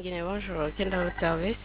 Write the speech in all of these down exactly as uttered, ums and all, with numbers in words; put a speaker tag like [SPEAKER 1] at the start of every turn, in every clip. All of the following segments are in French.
[SPEAKER 1] Guinée, bonjour. Quel est votre service?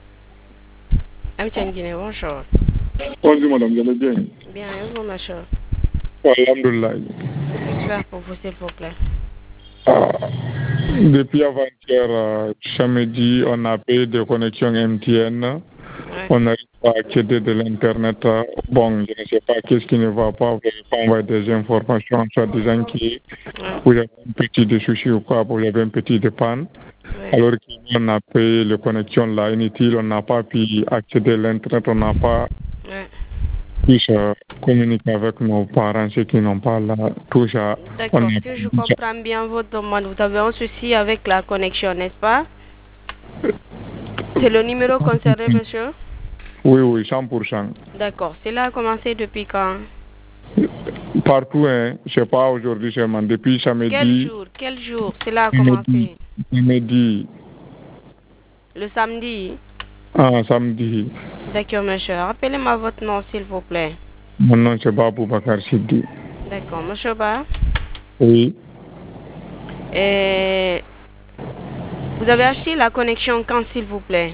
[SPEAKER 1] M T N Guinée, bonjour.
[SPEAKER 2] Bonjour madame, vous allez bien?
[SPEAKER 1] Bien, et vous, monsieur?
[SPEAKER 2] Alhamdulillah.
[SPEAKER 1] Que puis-je faire pour vous, s'il vous plaît?
[SPEAKER 2] Ah, depuis avant-hier, euh, samedi, on a payé des connexions M T N. Ouais. On n'arrive pas à accéder de l'Internet. Bon, je ne sais pas qu'est-ce qui ne va pas. Vous n'avez pas envoyé des informations, soit disant que ouais. Vous avez un petit de souci ou quoi, vous avez un petit de panne. Ouais. Alors qu'on a payé les connexions là inutiles, on n'a pas pu accéder à l'Internet, on n'a pas ouais. pu se communiquer avec nos parents, ceux qui n'ont pas là, tout ça.
[SPEAKER 1] D'accord, si je comprends bien votre demande, vous avez un souci avec la connexion, n'est-ce pas? C'est le numéro concerné, monsieur?
[SPEAKER 2] Oui, oui, cent pour cent.
[SPEAKER 1] D'accord. Cela a commencé depuis quand?
[SPEAKER 2] Partout, hein. Je ne sais pas aujourd'hui seulement. Depuis samedi.
[SPEAKER 1] Quel jour? Quel jour cela a commencé?
[SPEAKER 2] Samedi.
[SPEAKER 1] Le samedi?
[SPEAKER 2] Ah, samedi.
[SPEAKER 1] D'accord, monsieur. Rappelez-moi votre nom, s'il vous plaît.
[SPEAKER 2] Mon nom, c'est Babou Bakar Sidi.
[SPEAKER 1] D'accord. Monsieur Ba?
[SPEAKER 2] Oui.
[SPEAKER 1] Et vous avez acheté la connexion quand, s'il vous plaît?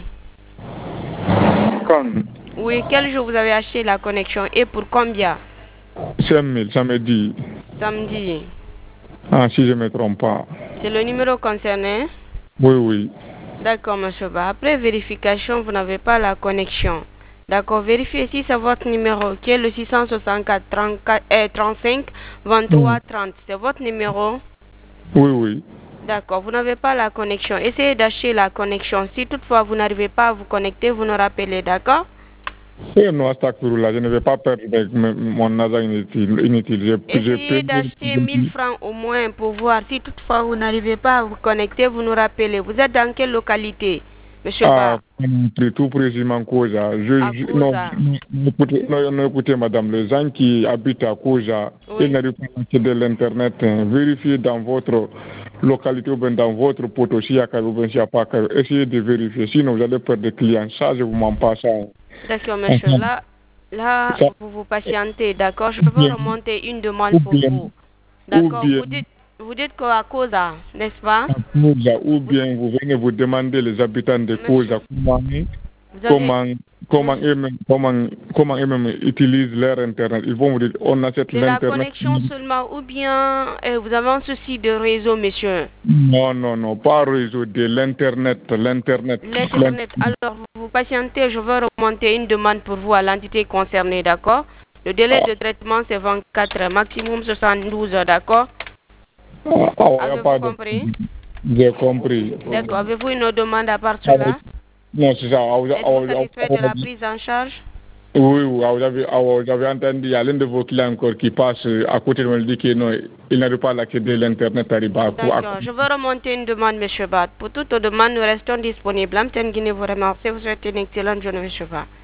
[SPEAKER 2] Quand?
[SPEAKER 1] Oui, quel jour vous avez acheté la connexion et pour combien?
[SPEAKER 2] cinq mille, samedi.
[SPEAKER 1] Samedi.
[SPEAKER 2] Ah, si je ne me trompe pas.
[SPEAKER 1] C'est le numéro concerné?
[SPEAKER 2] Oui, oui.
[SPEAKER 1] D'accord, monsieur Ba. Après vérification, vous n'avez pas la connexion. D'accord, vérifiez si c'est votre numéro qui est le six cent soixante-quatre trente-cinq vingt-trois trente. C'est votre numéro?
[SPEAKER 2] Oui, oui.
[SPEAKER 1] D'accord, vous n'avez pas la connexion. Essayez d'acheter la connexion. Si toutefois vous n'arrivez pas à vous connecter, vous nous rappelez, d'accord?
[SPEAKER 2] Eh non, là, je ne vais pas perdre mon argent inutile. inutile.
[SPEAKER 1] Essayez d'acheter mille francs au moins pour voir. Si toutefois vous n'arrivez pas à vous connecter, vous nous rappelez. Vous êtes dans quelle localité, monsieur
[SPEAKER 2] Ah,
[SPEAKER 1] Ba?
[SPEAKER 2] tout précisément Koza. Je, je, non, non, écoutez, non, non, écoutez, madame, les gens qui habitent à Koza, oui. Ils n'arrivent pas à accéder à l'Internet. Hein. Vérifiez dans votre localité ou bien dans votre poteau s'il y a ou bien s'il n'y a pas. Essayez de vérifier. Sinon, vous allez perdre des clients. Ça, je ne vous mens pas ça.
[SPEAKER 1] D'accord, monsieur. Là, là ça, vous vous patientez, d'accord? Je peux remonter une demande pour bien, vous. D'accord? Vous dites, vous dites qu'à Koza, n'est-ce pas?
[SPEAKER 2] Koza, ou bien vous venez vous demander les habitants de Koza comment, comment, comment, eux-mêmes, comment, comment eux-mêmes utilisent leur Internet. Ils vont vous dire, on achète l'Internet.
[SPEAKER 1] C'est la connexion seulement ou bien euh, vous avez un souci de réseau, monsieur?
[SPEAKER 2] Non, non, non, pas réseau, de l'Internet, l'Internet.
[SPEAKER 1] L'Internet. Alors, vous vous patientez, je vais remonter une demande pour vous à l'entité concernée, d'accord? Le délai de traitement, c'est vingt-quatre heures, maximum soixante-douze heures, d'accord?
[SPEAKER 2] Oh,
[SPEAKER 1] avez-vous compris?
[SPEAKER 2] J'ai compris.
[SPEAKER 1] D'accord. Avez-vous une autre demande à part cela?
[SPEAKER 2] Non, c'est ça.
[SPEAKER 1] Êtes-vous satisfait de la prise en charge?
[SPEAKER 2] Oui, oui, vous avez, vous avez entendu, il y a l'un de vos clients encore qui passe à côté de moi, il dit qu'il n'arrive pas à accéder à l'Internet.
[SPEAKER 1] D'accord, je vais remonter une demande, M. Bat. Pour toute demande, nous restons disponibles. M T N Guinée vous remercie. Vous souhaitez une excellente journée, M. Bat.